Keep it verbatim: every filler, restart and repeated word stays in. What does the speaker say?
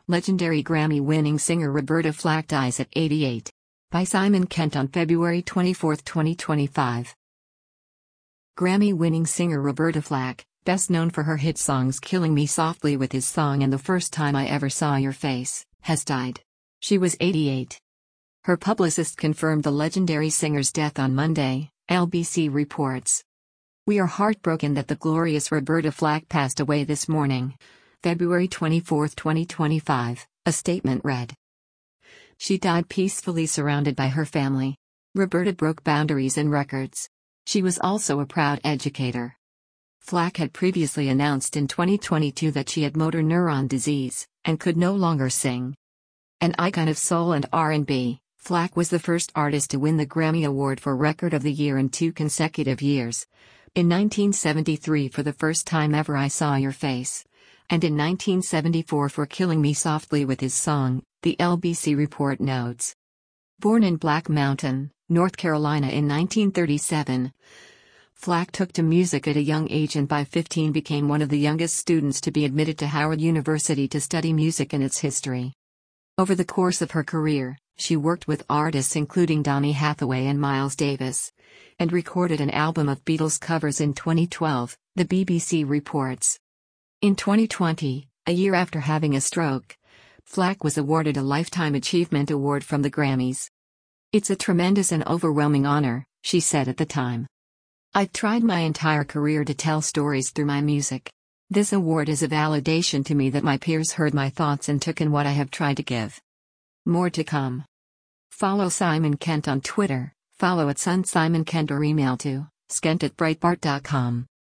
Legendary Grammy-winning singer Roberta Flack dies at eighty-eight. By Simon Kent on February twenty-fourth, twenty twenty-five. Grammy-winning singer Roberta Flack, best known for her hit songs Killing Me Softly with His Song and The First Time I Ever Saw Your Face, has died. She was eighty-eight. Her publicist confirmed the legendary singer's death on Monday, L B C reports. "We are heartbroken that the glorious Roberta Flack passed away this morning, February twenty-fourth, twenty twenty-five, a statement read. She died peacefully surrounded by her family. Roberta broke boundaries and records. She was also a proud educator." Flack had previously announced in twenty twenty-two that she had motor neuron disease and could no longer sing. An icon of soul and R and B, Flack was the first artist to win the Grammy Award for Record of the Year in two consecutive years. In nineteen seventy-three for The First Time Ever I Saw Your Face, and in nineteen seventy-four for Killing Me Softly with His Song, the L B C report notes. Born in Black Mountain, North Carolina in nineteen thirty-seven, Flack took to music at a young age and by fifteen became one of the youngest students to be admitted to Howard University to study music and its history. Over the course of her career, she worked with artists including Donny Hathaway and Miles Davis, and recorded an album of Beatles covers in twenty twelve, the B B C reports. In twenty twenty, a year after having a stroke, Flack was awarded a Lifetime Achievement Award from the Grammys. "It's a tremendous and overwhelming honor," she said at the time. "I've tried my entire career to tell stories through my music. This award is a validation to me that my peers heard my thoughts and took in what I have tried to give." More to come. Follow Simon Kent on Twitter, follow at Sun Simon Kent or email to skent at breitbart dot com.